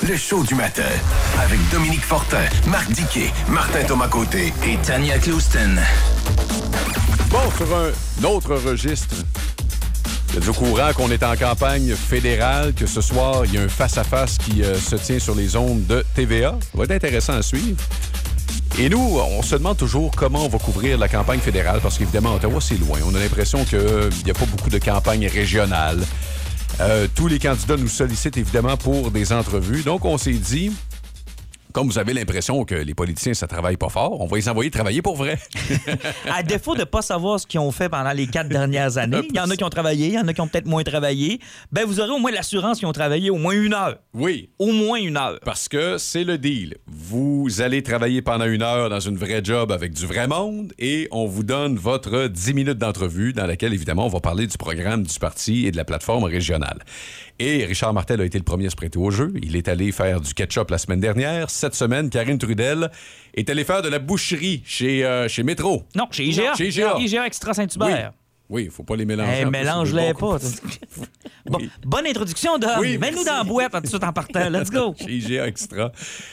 le show du matin. Avec Dominique Fortin, Marc Diquet, Martin Thomas-Côté et Tania Clouston. Bon, sur un autre registre, vous êtes au courant qu'on est en campagne fédérale, que ce soir, il y a un face-à-face qui se tient sur les ondes de TVA. Ça va être intéressant à suivre. Et nous, on se demande toujours comment on va couvrir la campagne fédérale, parce qu'évidemment, Ottawa, c'est loin. On a l'impression qu'il n'y a pas beaucoup de campagnes régionales. Tous les candidats nous sollicitent évidemment pour des entrevues. Donc, on s'est dit, comme vous avez l'impression que les politiciens, ça travaille pas fort, on va les envoyer travailler pour vrai. À défaut de ne pas savoir ce qu'ils ont fait pendant les 4 dernières années, il y en a qui ont travaillé, il y en a qui ont peut-être moins travaillé, ben vous aurez au moins l'assurance qu'ils ont travaillé au moins 1 heure. Oui. Au moins 1 heure. Parce que c'est le deal. Vous allez travailler pendant 1 heure dans une vraie job avec du vrai monde et on vous donne votre 10 minutes d'entrevue dans laquelle, évidemment, on va parler du programme du parti et de la plateforme régionale. Et Richard Martel a été le premier à se prêter au jeu. Il est allé faire du ketchup la semaine dernière. Cette semaine, Karine Trudel est allée faire de la boucherie chez Métro. Non, chez IGA. Non, chez IGA. IGA Extra Saint-Hubert. Oui, il ne faut pas les mélanger. Mélange-les pas. Bon, Oui. Bonne introduction, Dom. Oui, mets-nous merci. dans la boîte tout de suite en partant. Let's go. Chez IGA Extra.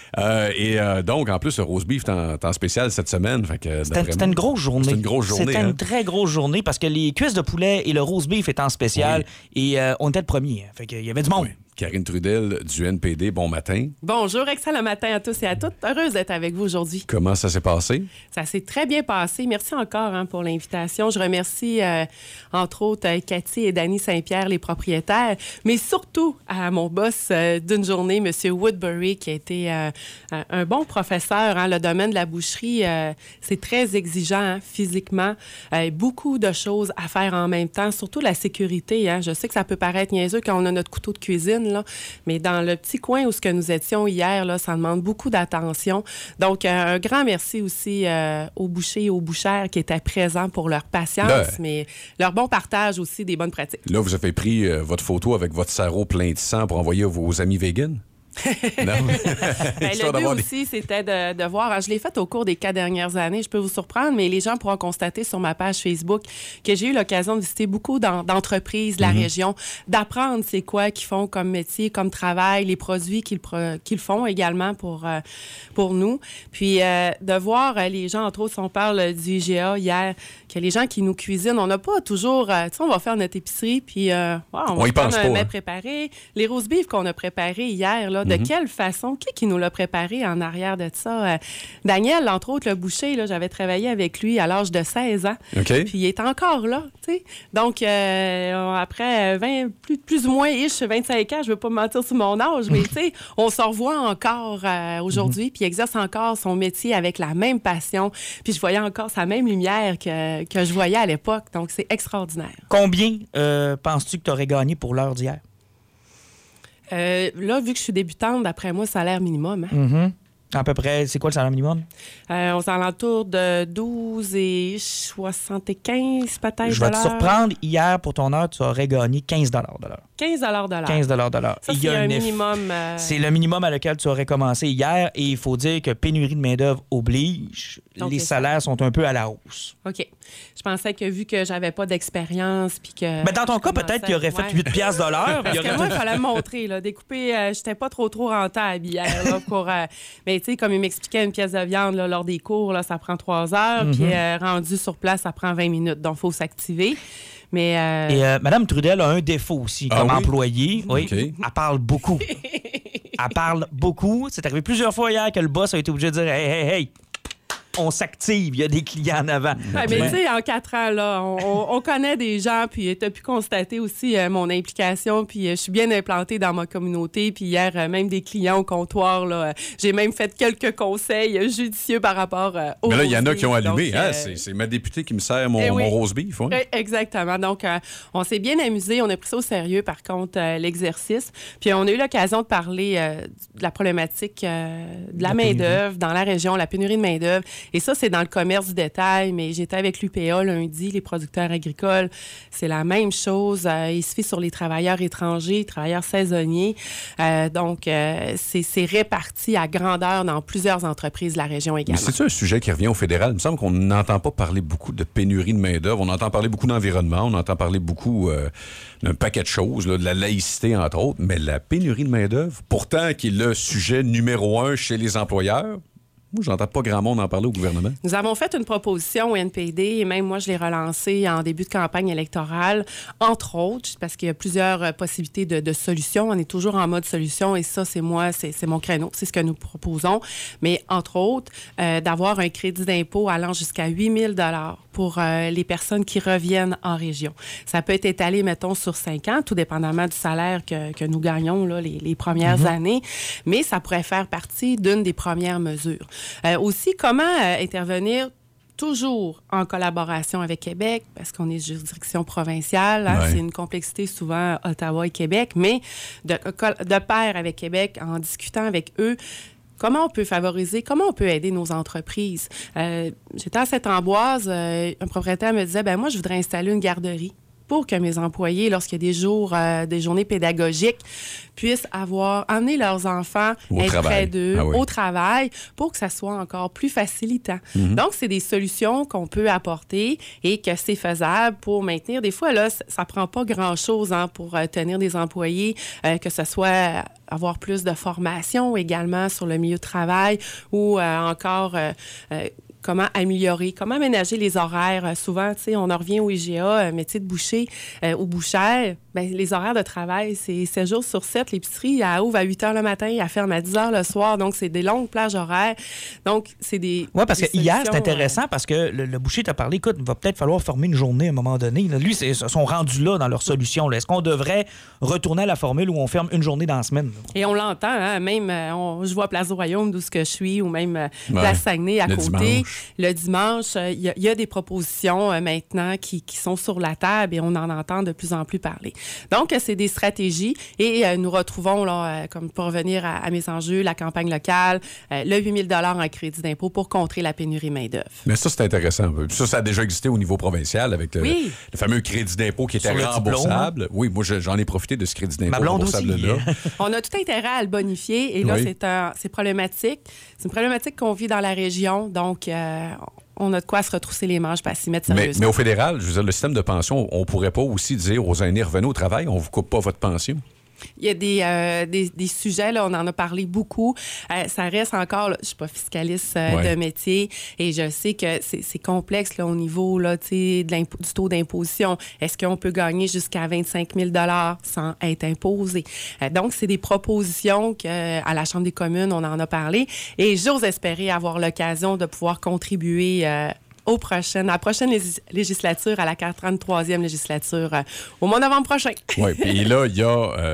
Donc, en plus, le roast beef est en spécial cette semaine. Fait que, C'était une grosse journée. C'était une grosse journée. C'était une très grosse journée parce que les cuisses de poulet et le roast beef étaient en spécial et on était le premier. Fait qu'il y avait du monde. Oui. Karine Trudel du NPD, bon matin. Bonjour, excellent matin à tous et à toutes. Heureuse d'être avec vous aujourd'hui. Comment ça s'est passé? Ça s'est très bien passé. Merci encore pour l'invitation. Je remercie, entre autres, Cathy et Danny Saint-Pierre, les propriétaires, mais surtout à mon boss d'une journée, M. Woodbury, qui a été un bon professeur. Le domaine de la boucherie, c'est très exigeant physiquement. Beaucoup de choses à faire en même temps, surtout la sécurité. Je sais que ça peut paraître niaiseux quand on a notre couteau de cuisine, là, mais dans le petit coin où ce que nous étions hier, là, ça demande beaucoup d'attention. Donc, un grand merci aussi aux bouchers et aux bouchères qui étaient présents pour leur patience, mais leur bon partage aussi des bonnes pratiques. Là, vous avez pris votre photo avec votre sarrau plein de sang pour envoyer à vos amis véganes? Non. Le but aussi, c'était de voir. Je l'ai fait au cours des 4 dernières années. Je peux vous surprendre, mais les gens pourront constater sur ma page Facebook que j'ai eu l'occasion de visiter beaucoup d'entreprises de la région, d'apprendre c'est quoi qu'ils font comme métier, comme travail, les produits qu'ils font également pour nous. Puis de voir les gens, entre autres, si on parle du IGA hier, que les gens qui nous cuisinent, on n'a pas toujours... tu sais, on va faire notre épicerie, puis on va prendre un mets préparé. Les roast beef qu'on a préparés hier, là, de quelle façon? Qui nous l'a préparé en arrière de ça? Daniel, entre autres, le boucher, là, j'avais travaillé avec lui à l'âge de 16 ans. Okay. Puis il est encore là, tu sais. Donc, après plus ou moins, 25 ans, je veux pas me mentir sur mon âge, mais tu sais, on se revoit encore aujourd'hui, puis il exerce encore son métier avec la même passion. Puis je voyais encore sa même lumière que je voyais à l'époque. Donc, c'est extraordinaire. Combien penses-tu que tu aurais gagné pour l'heure d'hier? Là, vu que je suis débutante, d'après moi, salaire minimum. À peu près, c'est quoi le salaire minimum? On s'alentoure de 12,75 peut-être. Je vais te surprendre. Hier, pour ton heure, tu aurais gagné 15 de l'heure. 15 de l'heure. 15 de l'heure. Ça, c'est un minimum. C'est le minimum à lequel tu aurais commencé hier. Et il faut dire que pénurie de main-d'œuvre oblige. Donc, les salaires sont un peu à la hausse. OK. Je pensais que vu que j'avais pas d'expérience puis que... Mais dans ton cas, peut-être qu'il aurait fait 8 piastres de l'heure. Parce que moi, il fallait me montrer, là, découper. J'étais pas trop rentable hier, là, pour... mais tu sais, comme il m'expliquait, une pièce de viande, là, lors des cours, là, ça prend 3 heures. Puis rendu sur place, ça prend 20 minutes. Donc, il faut s'activer. Mais Et Mme Trudel a un défaut aussi comme employée. Oui. Okay. Elle parle beaucoup. Elle parle beaucoup. C'est arrivé plusieurs fois hier que le boss a été obligé de dire « Hey, on s'active, il y a des clients en avant. » Mais tu sais, en 4 ans, là, on connaît des gens, puis tu as pu constater aussi mon implication, puis je suis bien implantée dans ma communauté, puis hier, même des clients au comptoir, là, j'ai même fait quelques conseils judicieux par rapport au Mais là, il y en a qui ont allumé. Donc, c'est ma députée qui me sert mon roast beef. Ouais. Exactement. Donc, on s'est bien amusé. On a pris ça au sérieux, par contre, l'exercice. Puis, on a eu l'occasion de parler de la problématique de la main-d'œuvre dans la région, la pénurie de main-d'œuvre. Et ça, c'est dans le commerce du détail, mais j'étais avec l'UPA lundi, les producteurs agricoles. C'est la même chose. Il se fait sur les travailleurs étrangers, travailleurs saisonniers. Donc, c'est réparti à grandeur dans plusieurs entreprises de la région également. Mais c'est-tu un sujet qui revient au fédéral? Il me semble qu'on n'entend pas parler beaucoup de pénurie de main-d'œuvre. On entend parler beaucoup d'environnement, on entend parler beaucoup d'un paquet de choses, là, de la laïcité, entre autres, mais la pénurie de main-d'œuvre, pourtant, qui est le sujet numéro 1 chez les employeurs, moi, j'entends pas grand monde en parler au gouvernement. Nous avons fait une proposition au NPD et même moi, je l'ai relancée en début de campagne électorale, entre autres, parce qu'il y a plusieurs possibilités de solutions. On est toujours en mode solution et ça, c'est mon créneau. C'est ce que nous proposons. Mais entre autres, d'avoir un crédit d'impôt allant jusqu'à 8 000 $ pour les personnes qui reviennent en région. Ça peut être étalé, mettons, sur 5 ans, tout dépendamment du salaire que nous gagnons là, les premières années, mais ça pourrait faire partie d'une des premières mesures. Aussi, comment intervenir toujours en collaboration avec Québec, parce qu'on est juridiction provinciale, hein, c'est une complexité souvent Ottawa et Québec, mais de pair avec Québec, en discutant avec eux, comment on peut favoriser, comment on peut aider nos entreprises. J'étais à Saint-Ambroise, un propriétaire me disait, moi, je voudrais installer une garderie pour que mes employés, lorsqu'il y a des journées pédagogiques, puissent amener leurs enfants être près d'eux au travail pour que ça soit encore plus facilitant. Donc, c'est des solutions qu'on peut apporter et que c'est faisable pour maintenir. Des fois, là, ça prend pas grand-chose pour tenir des employés, que ce soit avoir plus de formation également sur le milieu de travail ou encore... comment améliorer, comment aménager les horaires. Souvent, tu sais, on en revient au IGA, métier de boucher ou bouchère. Les horaires de travail, c'est 7 jours sur 7. L'épicerie, elle ouvre à 8 h le matin, elle ferme à 10 h le soir. Donc, c'est des longues plages horaires. Donc, c'est des... Oui, parce que hier, c'est intéressant parce que le boucher t'a parlé, écoute, il va peut-être falloir former une journée à un moment donné. Là, lui, ils sont rendus là dans leur solution. Là. Est-ce qu'on devrait retourner à la formule où on ferme une journée dans la semaine? Et on l'entend, hein? Même, je vois Place du Royaume, d'où ce que je suis, ou même Place Saguenay à côté. Dimanche. Le dimanche, il y a des propositions maintenant qui sont sur la table et on en entend de plus en plus parler. Donc, c'est des stratégies et nous retrouvons, là, comme pour revenir à mes enjeux, la campagne locale, le 8 000 $ en crédit d'impôt pour contrer la pénurie main-d'œuvre. Mais ça, c'est intéressant. Ça a déjà existé au niveau provincial avec le fameux crédit d'impôt qui était remboursable. Oui, moi, j'en ai profité de ce crédit d'impôt remboursable-là. On a tout intérêt à le bonifier et là, c'est problématique. C'est une problématique qu'on vit dans la région, donc... on a de quoi se retrousser les manches pour s'y mettre sérieusement. Mais au fédéral, je veux dire, le système de pension, on pourrait pas aussi dire aux aînés, revenez au travail, on vous coupe pas votre pension? Il y a des sujets, là, on en a parlé beaucoup. Ça reste encore, là, je ne suis pas fiscaliste de métier et je sais que c'est complexe là, au niveau là, du taux d'imposition. Est-ce qu'on peut gagner jusqu'à 25 000 $ sans être imposé? Donc, c'est des propositions qu'à la Chambre des communes, on en a parlé et j'ose espérer avoir l'occasion de pouvoir contribuer à la prochaine législature, à la 43e législature, au mois de novembre prochain. Oui, puis là, il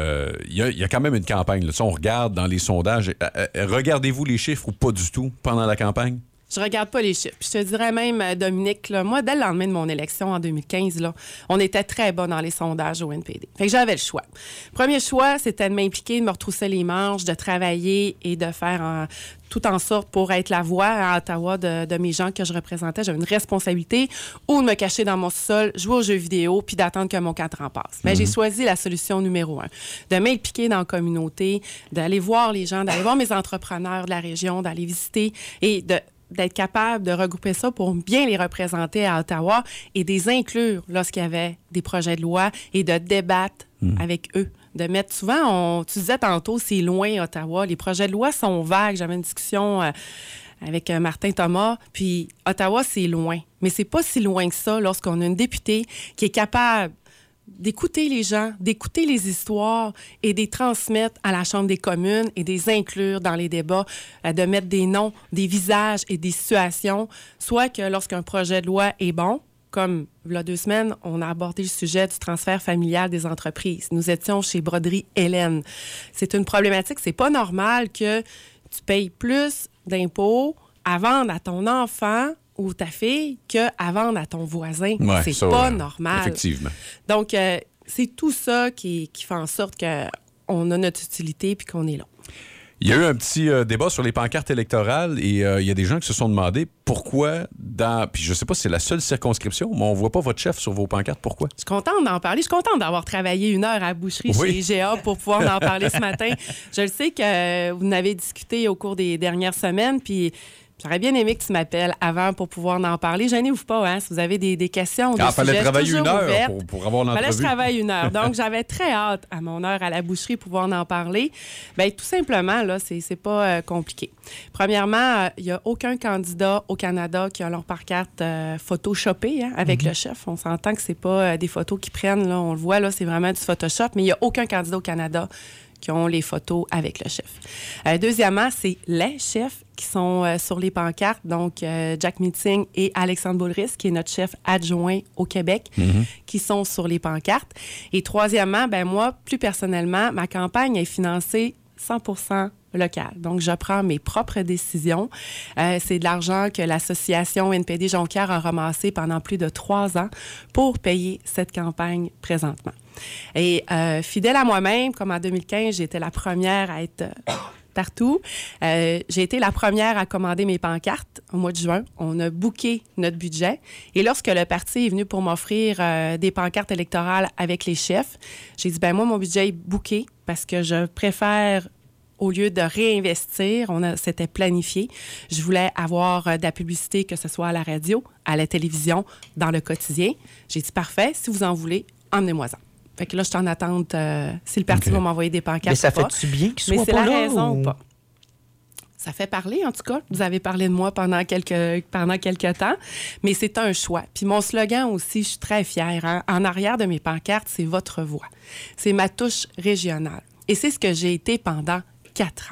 y a quand même une campagne. Là. On regarde dans les sondages. Regardez-vous les chiffres ou pas du tout pendant la campagne? Je regarde pas les chiffres. Je te dirais même, Dominique, là, moi, dès le lendemain de mon élection en 2015, là, on était très bas dans les sondages au NPD. Fait que j'avais le choix. Premier choix, c'était de m'impliquer, de me retrousser les manches, de travailler et de faire tout en sorte pour être la voix à Ottawa de mes gens que je représentais. J'avais une responsabilité ou de me cacher dans mon sol, jouer aux jeux vidéo puis d'attendre que mon cadran passe. Mais j'ai choisi la solution numéro 1, de m'impliquer dans la communauté, d'aller voir les gens, d'aller voir mes entrepreneurs de la région, d'aller visiter et d'être capable de regrouper ça pour bien les représenter à Ottawa et de les inclure lorsqu'il y avait des projets de loi et de débattre avec eux. De mettre souvent, tu disais tantôt, c'est loin Ottawa. Les projets de loi sont vagues. J'avais une discussion avec Martin Thomas, puis Ottawa, c'est loin. Mais c'est pas si loin que ça lorsqu'on a une députée qui est capable d'écouter les gens, d'écouter les histoires et de les transmettre à la Chambre des communes et de les inclure dans les débats, de mettre des noms, des visages et des situations, soit que lorsqu'un projet de loi est bon, comme il y a 2 semaines, on a abordé le sujet du transfert familial des entreprises. Nous étions chez Broderie Hélène. C'est une problématique. C'est pas normal que tu payes plus d'impôts à vendre à ton enfant ou ta fille qu'à vendre à ton voisin. Ouais, c'est pas normal. Effectivement. Donc, c'est tout ça qui fait en sorte qu'on a notre utilité puis qu'on est là. Il y a eu un petit débat sur les pancartes électorales et il y a des gens qui se sont demandé pourquoi puis je sais pas si c'est la seule circonscription, mais on voit pas votre chef sur vos pancartes. Pourquoi? Je suis contente d'en parler. Je suis contente d'avoir travaillé 1 heure à la boucherie chez IGA pour pouvoir en parler ce matin. Je le sais que vous en avez discuté au cours des dernières semaines, puis j'aurais bien aimé que tu m'appelles avant pour pouvoir en parler. Gênez-vous pas, hein, si vous avez des questions. Il fallait travailler 1 heure pour avoir l'entrevue. Fallait que je travaille 1 heure. Donc, j'avais très hâte à mon heure à la boucherie pour pouvoir en parler. Bien, tout simplement, là, c'est pas compliqué. Premièrement, il n'y a aucun candidat au Canada qui a leur pancarte photoshopée avec le chef. On s'entend que c'est pas des photos qu'ils prennent, là, on le voit, là, c'est vraiment du Photoshop, mais il n'y a aucun candidat au Canada qui ont les photos avec le chef. Deuxièmement, c'est les chefs qui sont sur les pancartes, donc Jack Meeting et Alexandre Boulris, qui est notre chef adjoint au Québec, qui sont sur les pancartes. Et troisièmement, ben moi, plus personnellement, ma campagne est financée 100% local. Donc, je prends mes propres décisions. C'est de l'argent que l'association NPD Jonquière a ramassé pendant plus de 3 ans pour payer cette campagne présentement. Et fidèle à moi-même, comme en 2015, j'étais la première à être partout. J'ai été la première à commander mes pancartes au mois de juin. On a booké notre budget. Et lorsque le parti est venu pour m'offrir des pancartes électorales avec les chefs, j'ai dit, ben moi, mon budget est booké parce que je préfère, au lieu de réinvestir, c'était planifié. Je voulais avoir de la publicité, que ce soit à la radio, à la télévision, dans le quotidien. J'ai dit, parfait, si vous en voulez, emmenez-moi-en. Fait que là, je suis en attente si le parti va m'envoyer des pancartes. Mais ça ou pas. fait-tu bien qu'il soit pas là? Mais c'est la raison ou pas? Ça fait parler, en tout cas. Vous avez parlé de moi pendant quelques temps, mais c'est un choix. Puis mon slogan aussi, je suis très fière. Hein? En arrière de mes pancartes, c'est votre voix. C'est ma touche régionale. Et c'est ce que j'ai été pendant 4 ans.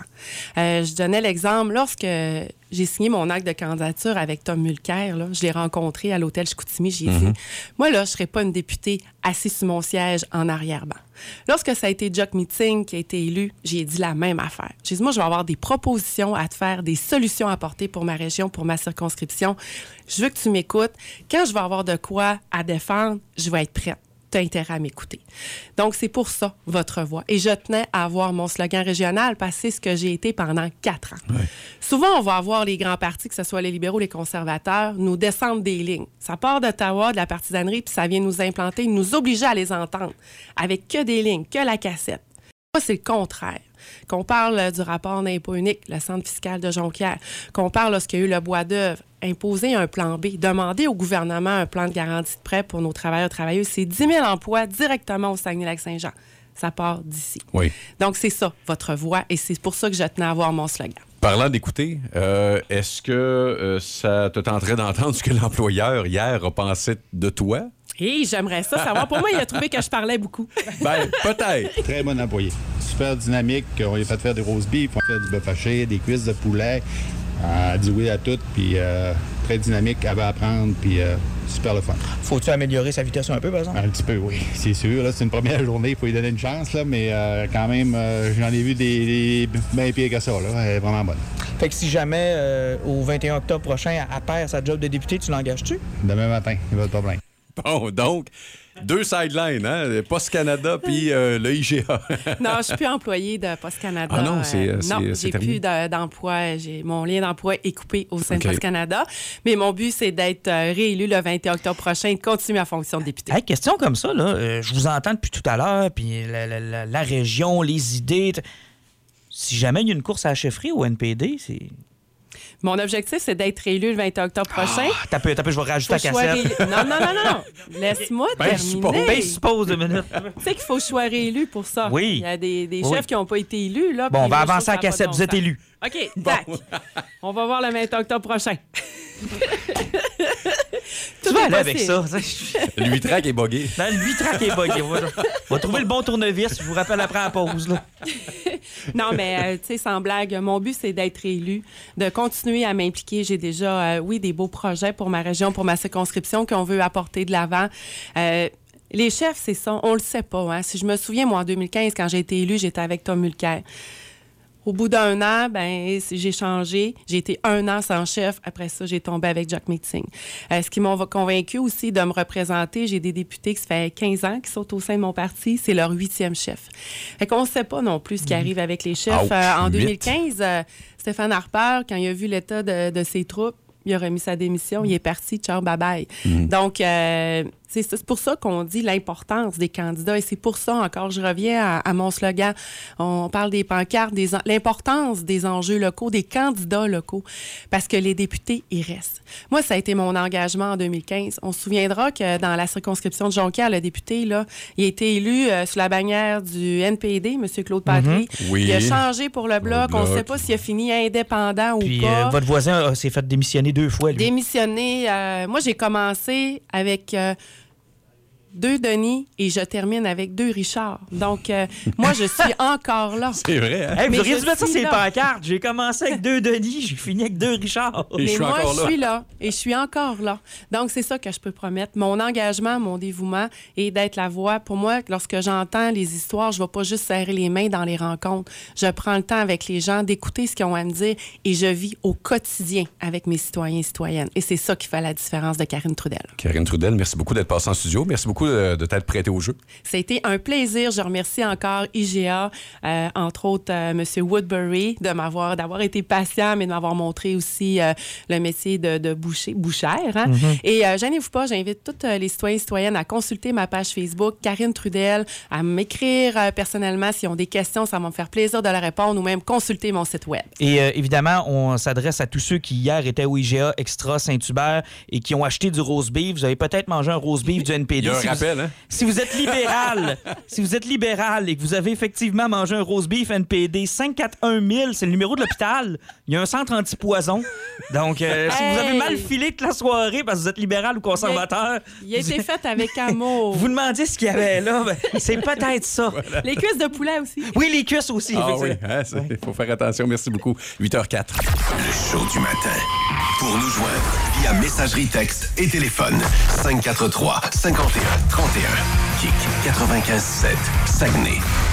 Je donnais l'exemple, lorsque j'ai signé mon acte de candidature avec Tom Mulcair, là, je l'ai rencontré à l'hôtel Chicoutimi, j'ai dit, moi, là, je ne serai pas une députée assise sur mon siège en arrière-ban. Lorsque ça a été Jack Meeting qui a été élu, j'ai dit la même affaire. J'ai dit, moi, je vais avoir des propositions à te faire, des solutions à apporter pour ma région, pour ma circonscription. Je veux que tu m'écoutes. Quand je vais avoir de quoi à défendre, je vais être prête. Intérêt à m'écouter. Donc, c'est pour ça, votre voix. Et je tenais à avoir mon slogan régional parce que c'est ce que j'ai été pendant 4 ans. Ouais. Souvent, on va avoir les grands partis, que ce soit les libéraux, les conservateurs, nous descendre des lignes. Ça part d'Ottawa, de la partisanerie, puis ça vient nous implanter, nous obliger à les entendre avec que des lignes, que la cassette. Ça, c'est le contraire. Qu'on parle du rapport d'impôt unique, le centre fiscal de Jonquière, qu'on parle lorsqu'il y a eu le bois d'œuvre, imposer un plan B, demander au gouvernement un plan de garantie de prêt pour nos travailleurs et travailleuses, c'est 10 000 emplois directement au Saguenay-Lac-Saint-Jean. Ça part d'ici. Oui. Donc, c'est ça, votre voix, et c'est pour ça que je tenais à avoir mon slogan. Parlant d'écouter, est-ce que ça te tenterait d'entendre ce que l'employeur, hier, a pensé de toi? Hey, j'aimerais ça savoir. Pour moi, il a trouvé que je parlais beaucoup. Ben, peut-être. Très bon employé. Super dynamique. On lui a fait faire des roast beef, on a fait du bœuf haché, des cuisses de poulet. Elle dit oui à tout, puis très dynamique, elle va apprendre, puis super le fun. Faut-tu améliorer sa vitesse un peu, par exemple? Un petit peu, oui. C'est sûr. Là, c'est une première journée, il faut lui donner une chance, là, mais quand même, j'en ai vu des bien pires que ça. Là. Elle est vraiment bonne. Fait que si jamais, au 21 octobre prochain, elle perd sa job de député, tu l'engages-tu? Demain matin, il n'y a pas de problème. Bon, donc, 2 sidelines, hein? Post Canada puis le IGA. Non, je ne suis plus employée de Post Canada. Ah non, j'ai plus d'emploi. Mon lien d'emploi est coupé au sein de Post Canada. Mais mon but, c'est d'être réélu le 21 octobre prochain et de continuer ma fonction de député. Hey, question comme ça, là, je vous entends depuis tout à l'heure, puis la région, les idées. Si jamais il y a une course à la chefferie au NPD, c'est... Mon objectif, c'est d'être réélu le 21 octobre prochain. T'as peu, je vais rajouter la cassette. Non. Laisse-moi terminer. Ben, suppose 2 minutes. Tu sais qu'il faut que je sois réélu pour ça. Oui. Il y a des chefs qui n'ont pas été élus. Là, bon, on va avancer la cassette. Vous êtes élu. OK, tac. On va voir le 21 octobre prochain. Tu vas aller avec ça. Le 8-track est buggé. Non, le 8-track est buggé. On va trouver le bon tournevis. Je vous rappelle après la pause. Là. Non, mais tu sais, sans blague, mon but, c'est d'être élu, de continuer à m'impliquer. J'ai déjà, des beaux projets pour ma région, pour ma circonscription qu'on veut apporter de l'avant. Les chefs, c'est ça. On le sait pas. Hein. Si je me souviens, moi, en 2015, quand j'ai été élue, j'étais avec Tom Mulcair. Au bout d'1 an, j'ai changé. J'ai été 1 an sans chef. Après ça, j'ai tombé avec Jack Meeting. Ce qui m'a convaincu aussi de me représenter, j'ai des députés qui ça fait 15 ans qui sont au sein de mon parti. C'est leur 8e chef. Fait qu'on ne sait pas non plus ce qui arrive avec les chefs. En 2015, Stéphane Harper, quand il a vu l'état de ses troupes, il a remis sa démission. Il est parti. Ciao, bye-bye. Donc, c'est pour ça qu'on dit l'importance des candidats. Et c'est pour ça, encore, je reviens à mon slogan. On parle des pancartes, l'importance des enjeux locaux, des candidats locaux, parce que les députés, ils restent. Moi, ça a été mon engagement en 2015. On se souviendra que dans la circonscription de Jonquière, le député, là, il a été élu sous la bannière du NPD, M. Claude Patry. Oui. Il a changé pour le Bloc. On ne sait pas s'il a fini indépendant ou pas. Votre voisin s'est fait démissionner 2 fois, lui. Démissionner. Moi, j'ai commencé avec 2 Denis et je termine avec 2 Richard. Donc, moi, je suis encore là. C'est vrai, hein? Hey, vous auriez dû mettre ça sur les pancartes. J'ai commencé avec 2 Denis, j'ai fini avec 2 Richard. Mais moi, je suis là. Et je suis encore là. Donc, c'est ça que je peux promettre. Mon engagement, mon dévouement est d'être la voix. Pour moi, lorsque j'entends les histoires, je ne vais pas juste serrer les mains dans les rencontres. Je prends le temps avec les gens d'écouter ce qu'ils ont à me dire et je vis au quotidien avec mes citoyens et citoyennes. Et c'est ça qui fait la différence de Karine Trudel. Karine Trudel, merci beaucoup d'être passée en studio. Merci beaucoup de t'être prêtée au jeu. Ça a été un plaisir. Je remercie encore IGA, entre autres M. Woodbury, d'avoir été patient, mais de m'avoir montré aussi le métier de bouchère. Hein? Et gênez-vous pas, j'invite tous les citoyens et citoyennes à consulter ma page Facebook, Karine Trudel, à m'écrire personnellement s'ils ont des questions. Ça va me faire plaisir de leur répondre ou même consulter mon site web. Et évidemment, on s'adresse à tous ceux qui hier étaient au IGA Extra Saint-Hubert et qui ont acheté du roast beef. Vous avez peut-être mangé un roast beef du NPD. Il y a un rappel, hein? Si vous êtes libéral et que vous avez effectivement mangé un roast beef NPD 541 000, c'est le numéro de l'hôpital. Il y a un centre anti-poison. Donc, si vous avez mal filé toute la soirée parce que vous êtes libéral ou conservateur... Il a été fait avec amour. Vous demandez ce qu'il y avait là, c'est peut-être ça. Voilà. Les cuisses de poulet aussi. Oui, les cuisses aussi. Ah oui, il faut faire attention. Merci beaucoup. 8h04. Le show du matin. Pour nous joindre via messagerie texte et téléphone 543 51 31 Kick 95.7 Saguenay.